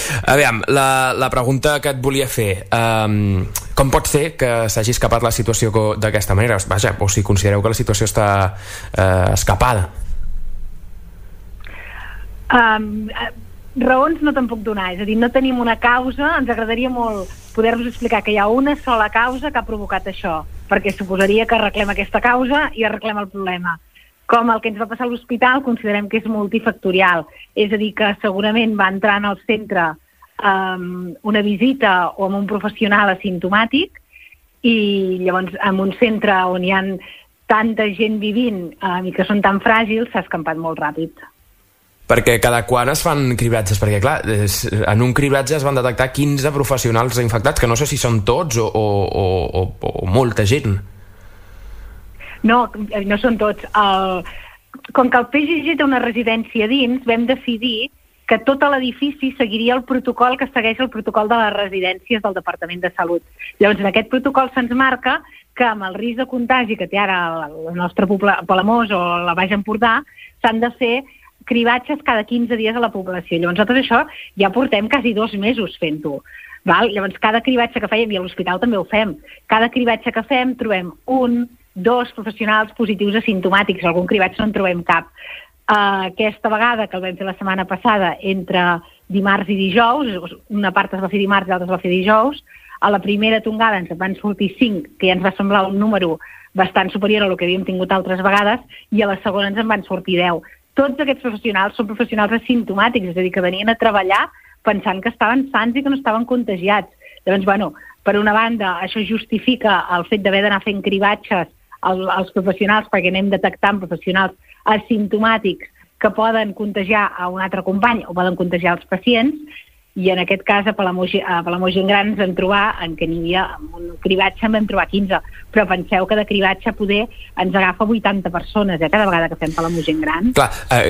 Aviam, la pregunta que et volia fer, com pot ser que s'hagi escapat la situació d'aquesta manera? Vaja, o si considereu que la situació està escapada. Raons no te'n puc donar, és a dir, no tenim una causa. Ens agradaria molt poder-vos explicar que hi ha una sola causa que ha provocat això, perquè suposaria que arreglem aquesta causa i arreglem el problema. Com el que ens va passar a l'hospital, considerem que és multifactorial, és a dir, que segurament va entrar en el centre una visita o amb un professional asimptomàtic i llavors en un centre on hi ha tanta gent vivint i que són tan fràgils s'ha escampat molt ràpid. Perquè cada quan es fan cribratges? Perquè, clar, en un cribratge es van detectar 15 professionals infectats, que no sé si són tots o molta gent. No són tots. Com que el PGG té una residència dins, vam decidir que tot l'edifici seguiria el protocol que segueix el protocol de les residències del Departament de Salut. Llavors, en aquest protocol se'ns marca que amb el risc de contagi que té ara la nostra Palamós o la Baix Empordà, s'han de fer cribatges cada 15 dies a la població. Llavors, nosaltres això ja portem quasi 2 mesos fent-ho. Llavors, cada cribatge que fèiem, i a l'hospital també ho fem, cada cribatge que fem trobem 1-2 professionals positius asimptomàtics, algun cribatge no en trobem cap. Aquesta vegada, que el vam fer la setmana passada, entre dimarts i dijous, una part es va fer dimarts i l'altra es va fer dijous, a la primera tongada ens van sortir 5, que ja ens va semblar un número bastant superior a el que havíem tingut altres vegades, i a la segona ens en van sortir 10. Tots aquests professionals són professionals asimptomàtics, és a dir, que venien a treballar pensant que estaven sants i que no estaven contagiats. Llavors, per una banda, això justifica el fet d'haver d'anar fent cribatges als professionals perquè anem detectant professionals asimptomàtics que poden contagiar a un altre company o poden contagiar els pacients, i en aquest cas a Palamós Gent Gran ens vam trobar en què n'hi havia un cribatge, en vam trobar 15, però penseu que de cribatge poder ens agafa 80 persones cada vegada que fem Palamós Gent Gran. Clar,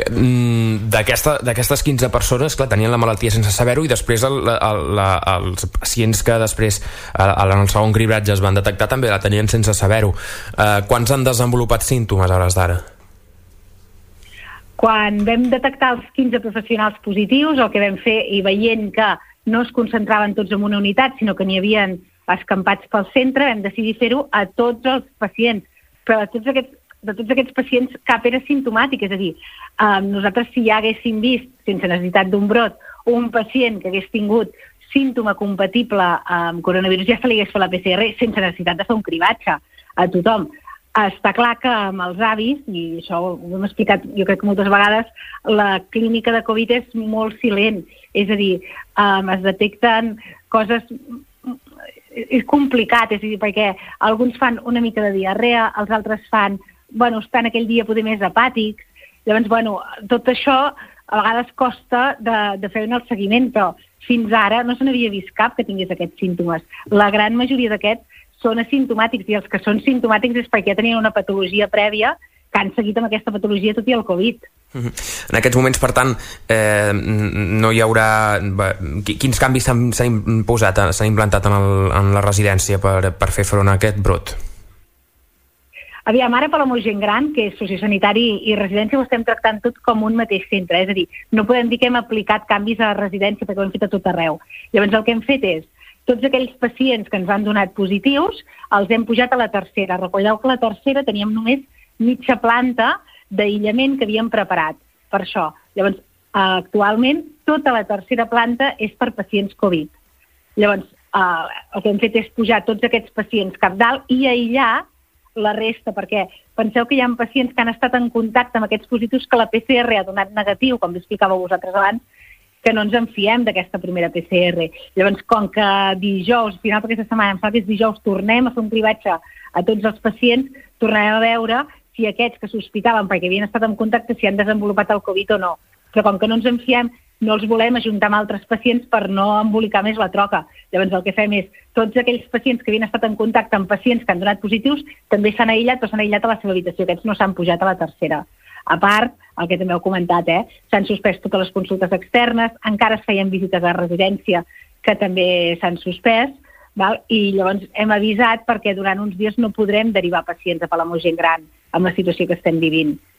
d'aquestes 15 persones, clar, tenien la malaltia sense saber-ho, i després els pacients que després en el segon cribatge es van detectar també la tenien sense saber-ho. Quants han desenvolupat símptomes a hores d'ara? Quan vam detectar els 15 professionals positius, el que vam fer, i veient que no es concentraven tots en una unitat, sinó que n'hi havien escampats pel centre, vam decidir fer-ho a tots els pacients. Però de tots aquests pacients cap era simptomàtic, és a dir, nosaltres si ja haguéssim vist, sense necessitat d'un brot, un pacient que hagués tingut símptoma compatible amb coronavirus, ja se li hagués fet la PCR sense necessitat de fer un cribatge a tothom. Està clar que amb els avis, i això ho hem explicat jo crec que moltes vegades, la clínica de Covid és molt silent, és a dir, es detecten coses... És complicat, és a dir, perquè alguns fan una mica de diarrea, els altres estan aquell dia poder més apàtics, llavors, tot això a vegades costa de fer-ne el seguiment, però fins ara no se n'havia vist cap que tingués aquests símptomes. La gran majoria d'aquests són asimptomàtics, i els que són simptomàtics és perquè ja tenien una patologia prèvia que han seguit amb aquesta patologia tot i el Covid. En aquests moments, per tant, no hi haurà... Quins canvis s'han imposat, s'han implantat en la residència per fer front a aquest brot? Aviam, ara Palamós Gent Gran, que és sociosanitari i residència, ho estem tractant tot com un mateix centre, és a dir, no podem dir que hem aplicat canvis a la residència perquè ho hem fet a tot arreu. Llavors el que hem fet és tots aquells pacients que ens han donat positius els hem pujat a la tercera. Recordeu que a la tercera teníem només mitja planta d'aïllament que havíem preparat per això. Llavors, actualment, tota la tercera planta és per pacients Covid. Llavors, el que hem fet és pujar tots aquests pacients cap dalt i aïllar la resta, perquè penseu que hi ha pacients que han estat en contacte amb aquests positius que la PCR ha donat negatiu, com explicàveu vosaltres abans, que no ens en fiem d'aquesta primera PCR. Llavors, com que dijous, final d'aquesta setmana, em sembla que és dijous, tornem a fer un cribatge a tots els pacients, tornarem a veure si aquests que sospitaven perquè havien estat en contacte, si han desenvolupat el Covid o no. Però com que no ens en fiem, no els volem ajuntar amb altres pacients per no embolicar més la troca. Llavors el que fem és, tots aquells pacients que havien estat en contacte amb pacients que han donat positius, també s'han aïllat, però s'han aïllat a la seva habitació. Aquests no s'han pujat a la tercera. A part, el que també heu comentat, s'han suspès totes les consultes externes, encara es feien visites a residència que també s'han suspès, i llavors hem avisat perquè durant uns dies no podrem derivar pacients a Palamós Gent Gran amb la situació que estem vivint.